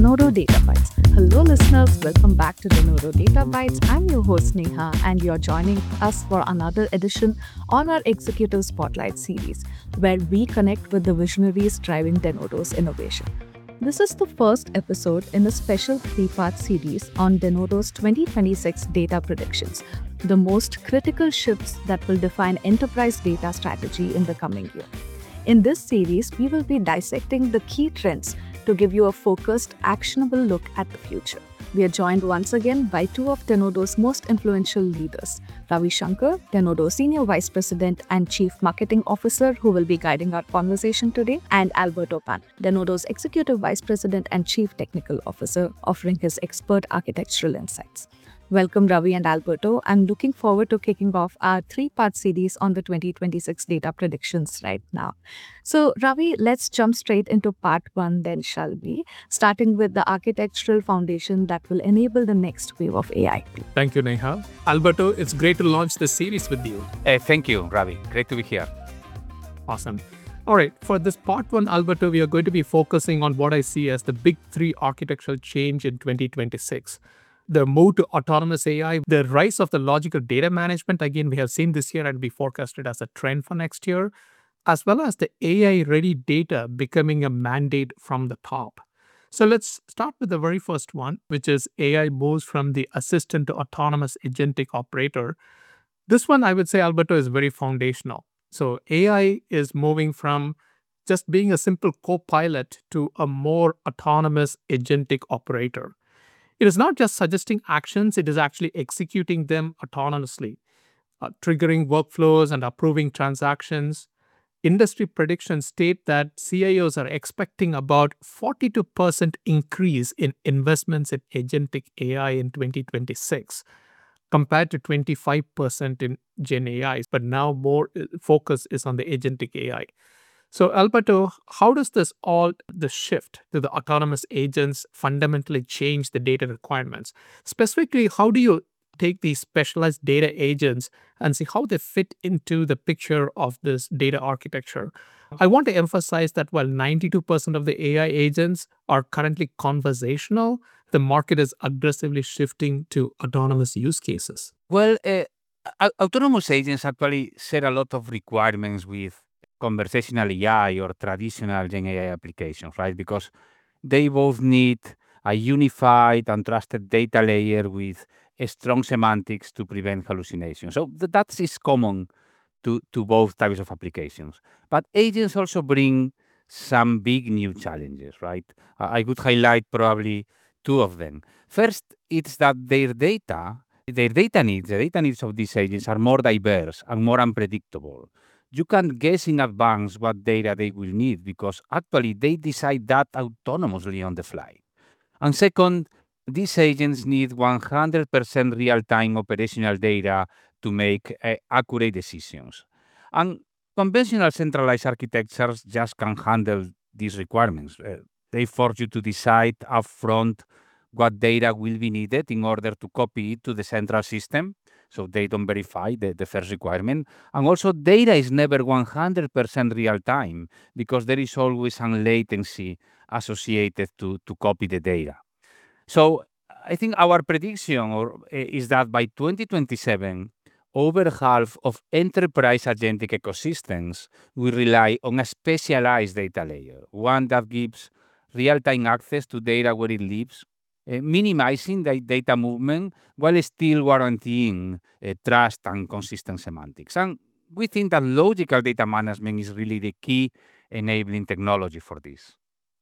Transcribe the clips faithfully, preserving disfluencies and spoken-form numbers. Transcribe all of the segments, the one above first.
Denodo Data Bytes. Hello, listeners. Welcome back to Denodo Data Bytes. I'm your host, Neha, and you're joining us for another edition on our Executive Spotlight series, where we connect with the visionaries driving Denodo's innovation. This is the first episode in a special three-part series on Denodo's twenty twenty-six data predictions, the most critical shifts that will define enterprise data strategy in the coming year. In this series, we will be dissecting the key trends to give you a focused, actionable look at the future. We are joined once again by two of Denodo's most influential leaders, Ravi Shankar, Denodo Senior Vice President and Chief Marketing Officer, who will be guiding our conversation today, and Alberto Pan, Denodo's Executive Vice President and Chief Technical Officer, offering his expert architectural insights. Welcome, Ravi and Alberto. I'm looking forward to kicking off our three-part series on the twenty twenty-six data predictions right now. So, Ravi, let's jump straight into part one then, shall we? Starting with the architectural foundation that will enable the next wave of A I. Thank you, Neha. Alberto, it's great to launch this series with you. Uh, thank you, Ravi. Great to be here. Awesome. All right, for this part one, Alberto, we are going to be focusing on what I see as the big three architectural change in twenty twenty-six. The move to autonomous A I, the rise of the logical data management, again, we have seen this year and we forecasted as a trend for next year, as well as the A I-ready data becoming a mandate from the top. So let's start with the very first one, which is A I moves from the assistant to autonomous agentic operator. This one, I would say, Alberto, is very foundational. So A I is moving from just being a simple co-pilot to a more autonomous agentic operator. It is not just suggesting actions, it is actually executing them autonomously, uh, triggering workflows and approving transactions. Industry predictions state that C I Os are expecting about forty-two percent increase in investments in agentic A I in twenty twenty-six, compared to twenty-five percent in Gen A I, but now more focus is on the agentic A I. So, Alberto, how does this all, the shift to the autonomous agents fundamentally change the data requirements? Specifically, how do you take these specialized data agents and see how they fit into the picture of this data architecture? I want to emphasize that while ninety-two percent of the A I agents are currently conversational, the market is aggressively shifting to autonomous use cases. Well, uh, autonomous agents actually set a lot of requirements with conversational A I or traditional Gen A I applications, right? Because they both need a unified and trusted data layer with strong semantics to prevent hallucination. So th- that is common to, to both types of applications. But agents also bring some big new challenges, right? Uh, I could highlight probably two of them. First, it's that their data, their data needs, the data needs of these agents are more diverse and more unpredictable. You can't guess in advance what data they will need because actually they decide that autonomously on the fly. And second, these agents need one hundred percent real-time operational data to make uh, accurate decisions. And conventional centralized architectures just can't handle these requirements. Uh, they force you to decide upfront what data will be needed in order to copy it to the central system. So they don't verify the, the first requirement. And also data is never one hundred percent real time because there is always some latency associated to, to copy the data. So I think our prediction or, uh, is that by twenty twenty-seven, over half of enterprise agentic ecosystems will rely on a specialized data layer, one that gives real-time access to data where it lives, Uh, minimizing the data movement while still guaranteeing uh, trust and consistent semantics. And we think that logical data management is really the key enabling technology for this.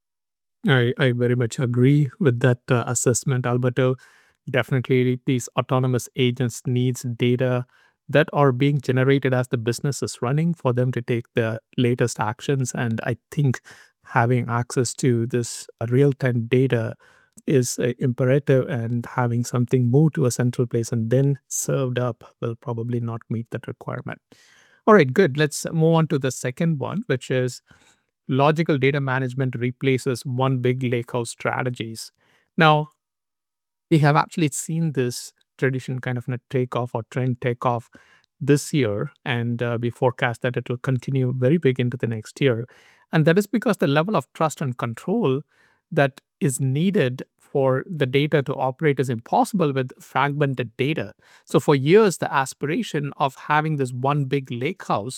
I, I very much agree with that uh, assessment, Alberto. Definitely, these autonomous agents needs data that are being generated as the business is running for them to take the latest actions. And I think having access to this uh, real-time data is uh, imperative, and having something move to a central place and then served up will probably not meet that requirement. All right, good. Let's move on to the second one, which is logical data management replaces one big lakehouse strategies. Now, we have actually seen this tradition kind of a takeoff or trend takeoff this year, and uh, we forecast that it will continue very big into the next year. And that is because the level of trust and control that is needed for the data to operate is impossible with fragmented data. So for years, the aspiration of having this one big lakehouse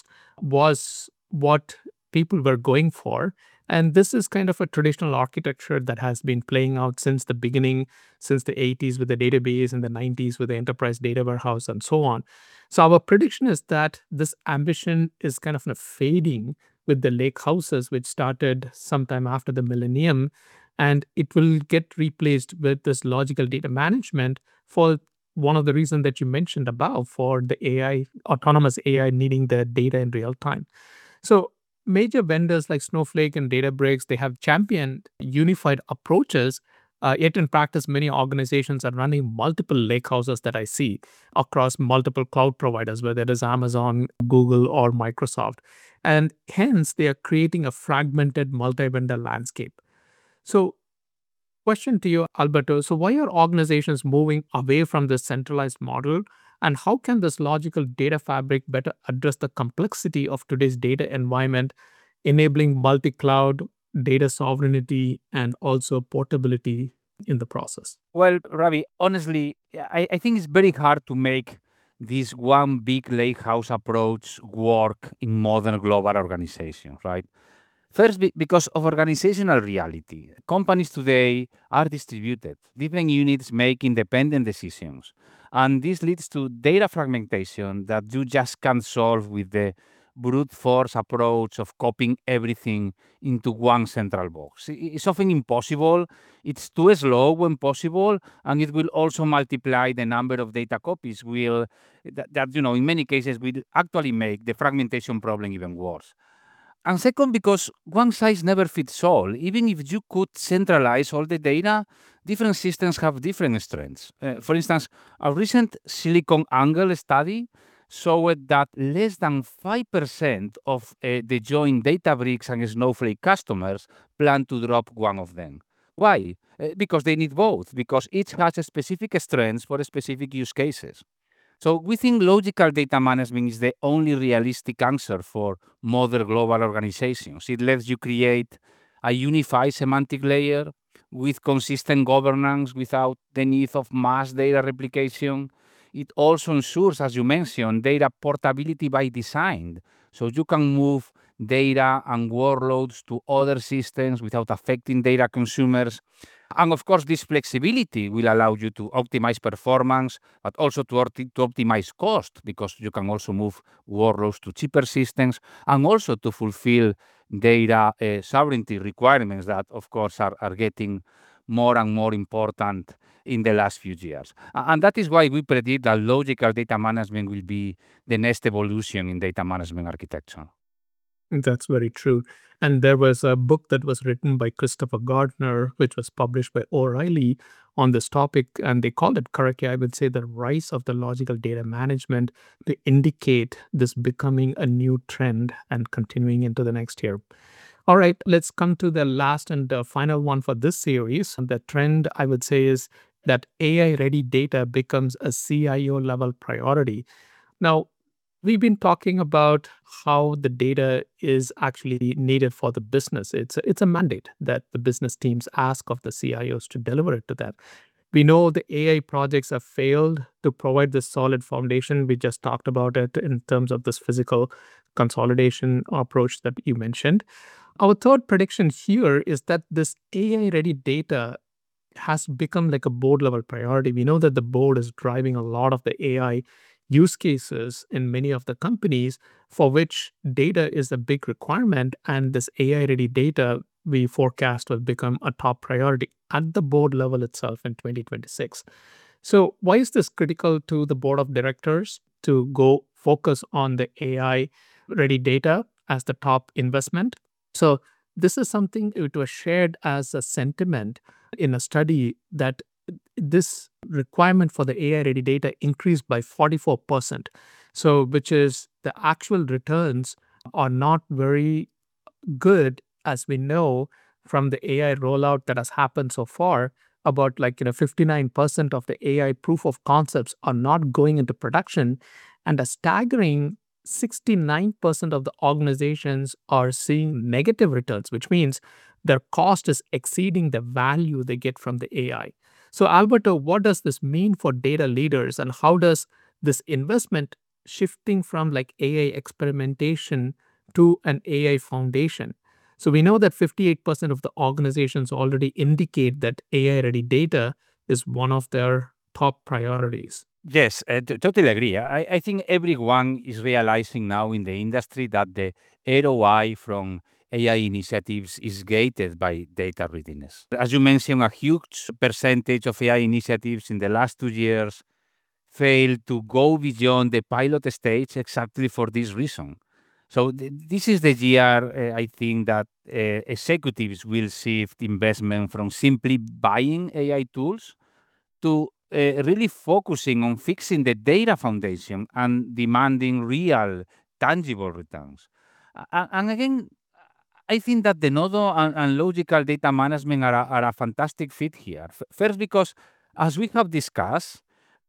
was what people were going for. And this is kind of a traditional architecture that has been playing out since the beginning, since the eighties with the database and the nineties with the enterprise data warehouse and so on. So our prediction is that this ambition is kind of fading with the lake houses, which started sometime after the millennium, and it will get replaced with this logical data management for one of the reasons that you mentioned above, for the A I, autonomous A I needing the data in real time. So major vendors like Snowflake and Databricks, they have championed unified approaches. Uh, yet in practice, many organizations are running multiple lakehouses that I see across multiple cloud providers, whether it is Amazon, Google, or Microsoft. And hence, they are creating a fragmented multi-vendor landscape. So question to you, Alberto. So why are organizations moving away from this centralized model? And how can this logical data fabric better address the complexity of today's data environment, enabling multi-cloud data sovereignty and also portability in the process? Well, Ravi, honestly, I, I think it's very hard to make this one big lakehouse approach work in modern global organizations, right? First, be- because of organizational reality. Companies today are distributed. Different units make independent decisions. And this leads to data fragmentation that you just can't solve with the brute force approach of copying everything into one central box. I- It's often impossible. It's too slow when possible, and it will also multiply the number of data copies. Will that, that you know in many cases will actually make the fragmentation problem even worse. And second, because one size never fits all. Even if you could centralize all the data, different systems have different strengths. Uh, for instance, a recent SiliconANGLE study showed that less than five percent of uh, the joint Databricks and Snowflake customers plan to drop one of them. Why? Uh, because they need both, because each has a specific strengths for specific use cases. So we think logical data management is the only realistic answer for modern global organizations. It lets you create a unified semantic layer with consistent governance without the need of mass data replication. It also ensures, as you mentioned, data portability by design. So you can move data and workloads to other systems without affecting data consumers. And of course, this flexibility will allow you to optimize performance, but also to, opti- to optimize cost, because you can also move workloads to cheaper systems, and also to fulfill data uh, sovereignty requirements that, of course, are, are getting more and more important in the last few years. A- And that is why we predict that logical data management will be the next evolution in data management architecture. That's very true. And there was a book that was written by Christopher Gardner, which was published by O'Reilly on this topic. And they called it correctly, I would say, the rise of the logical data management to indicate this becoming a new trend and continuing into the next year. All right, let's come to the last and uh, final one for this series. And the trend, I would say, is that A I ready data becomes a C I O level priority. Now, we've been talking about how the data is actually needed for the business. It's a, it's a mandate that the business teams ask of the C I Os to deliver it to them. We know the A I projects have failed to provide this solid foundation. We just talked about it in terms of this physical consolidation approach that you mentioned. Our third prediction here is that this A I ready data has become like a board level priority. We know that the board is driving a lot of the A I use cases in many of the companies for which data is a big requirement. And this A I ready data we forecast will become a top priority at the board level itself in twenty twenty-six. So, why is this critical to the board of directors to go focus on the A I ready data as the top investment? So, this is something it was shared as a sentiment in a study that this requirement for the A I ready data increased by forty-four percent. So, which is the actual returns are not very good, as we know from the A I rollout that has happened so far. About like you know fifty-nine percent of the A I proof of concepts are not going into production, and a staggering sixty-nine percent of the organizations are seeing negative returns, which means their cost is exceeding the value they get from the A I. So, Alberto, what does this mean for data leaders, and how does this investment shifting from like A I experimentation to an A I foundation? So we know that fifty-eight percent of the organizations already indicate that A I-ready data is one of their top priorities. Yes, I t- totally agree. I, I think everyone is realizing now in the industry that the R O I from A I initiatives is gated by data readiness. As you mentioned, a huge percentage of A I initiatives in the last two years failed to go beyond the pilot stage exactly for this reason. So th- this is the year, uh, I think, that uh, executives will shift investment from simply buying A I tools to uh, really focusing on fixing the data foundation and demanding real, tangible returns. A- a- And again, I think that the Nodo and, and logical data management are a, are a fantastic fit here. F- First, because as we have discussed,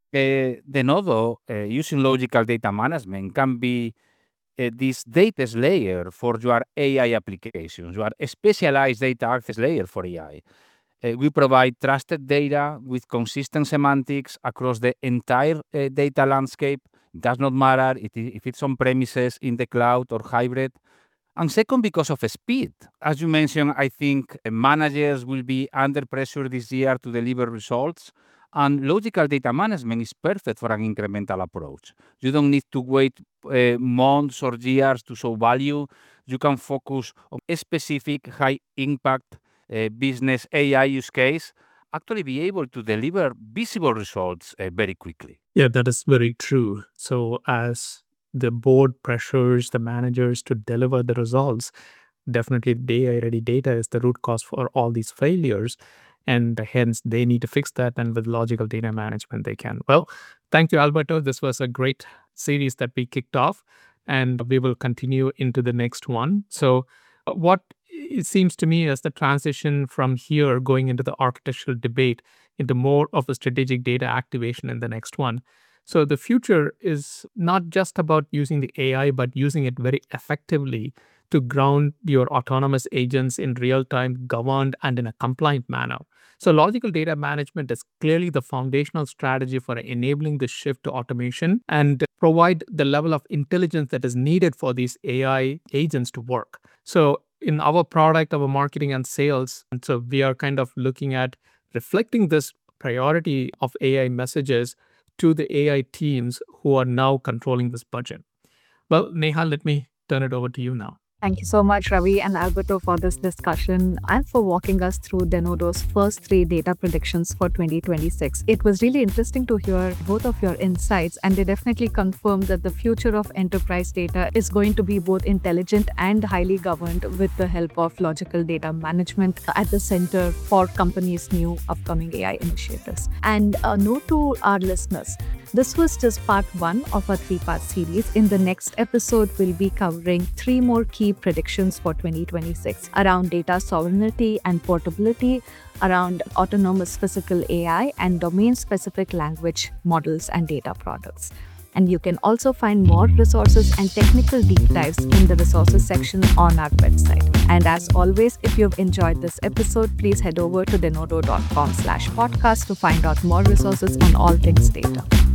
uh, the Nodo uh, using logical data management can be uh, this data layer for your A I applications, your specialized data access layer for A I. Uh, we provide trusted data with consistent semantics across the entire uh, data landscape. It does not matter if it- if it's on premises, in the cloud, or hybrid. And second, because of speed. As you mentioned, I think uh, managers will be under pressure this year to deliver results. And logical data management is perfect for an incremental approach. You don't need to wait uh, months or years to show value. You can focus on a specific high impact uh, business A I use case, actually be able to deliver visible results uh, very quickly. Yeah, that is very true. So as the board pressures the managers to deliver the results, definitely the A I-ready data is the root cause for all these failures. And hence, they need to fix that. And with logical data management, they can. Well, thank you, Alberto. This was a great series that we kicked off, and we will continue into the next one. So, uh, what it seems to me as the transition from here going into the architectural debate into more of a strategic data activation in the next one. So, the future is not just about using the A I, but using it very effectively to ground your autonomous agents in real time, governed, and in a compliant manner. So, logical data management is clearly the foundational strategy for enabling the shift to automation and provide the level of intelligence that is needed for these A I agents to work. So, in our product, our marketing and sales, and so we are kind of looking at reflecting this priority of A I messages to the A I teams who are now controlling this budget. Well, Neha, let me turn it over to you now. Thank you so much, Ravi and Alberto, for this discussion and for walking us through Denodo's first three data predictions for twenty twenty-six. It was really interesting to hear both of your insights, and they definitely confirm that the future of enterprise data is going to be both intelligent and highly governed with the help of logical data management at the center for companies' new upcoming A I initiatives. And a note to our listeners, this was just part one of a three-part series. In the next episode, we'll be covering three more key predictions for twenty twenty-six around data sovereignty and portability, around autonomous physical A I, and domain-specific language models and data products. And you can also find more resources and technical deep dives in the resources section on our website. And as always, if you've enjoyed this episode, please head over to denodo dot com slash podcast to find out more resources on all things data.